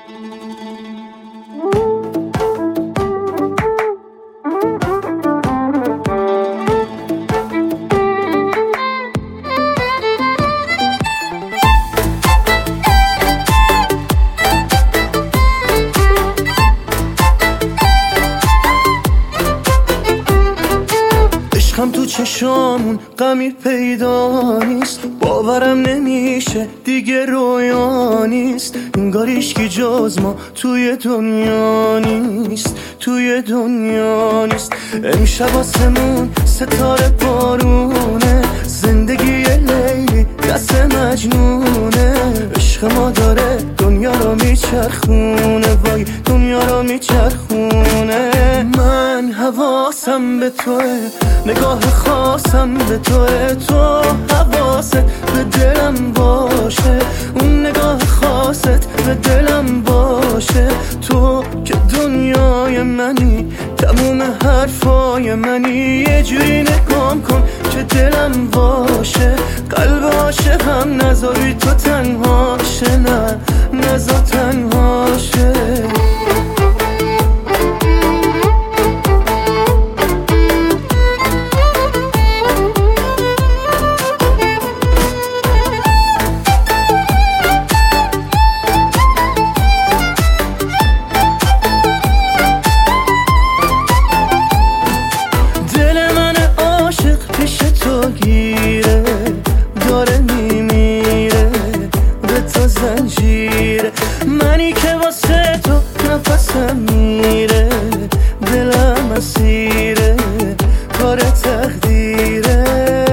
عشقم تو چشامون غمی پیدا نیست، باورم نمیشه دیگه رویا نیست. انگار هیچکی جز ما توی دنیا نیست، توی دنیا نیست. امشب آسمون ستاره بارونه، زندگی لیلی دست مجنونه. عشق ما داره دنیا رو میچرخونه، وای دنیا رو میچرخونه. من حواسم به توه، نگاه خاصم به توه، تو حواست به دلم باشه، اون نگاه خاصت به دلم باشه. تو که دنیای منی، تموم حرفای منی. یه جوری نگام کن که دلم باشه، قلب عاشقم نذاری تو تنها شه، نه نذار تنها شه. گیره داره میمیره به تو زنجیره، منی که واسه تو نفسم میره، دلم اسیره کار تقدیره.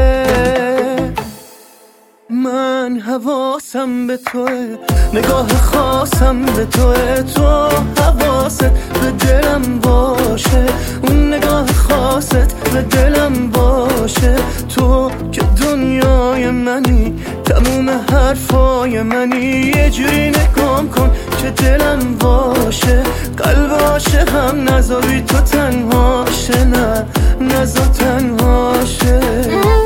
من حواسم به توه، نگاه خاصم به توه، تو حواست به دلم باشه، اون نگاه خاصت به دلم باشه. تو که دنیای منی، تموم حرفای منی. یه جوری نگام کن که دلم باشه، قلب عاشقم نذاری تو تنها شه، نه نذار تنها شه.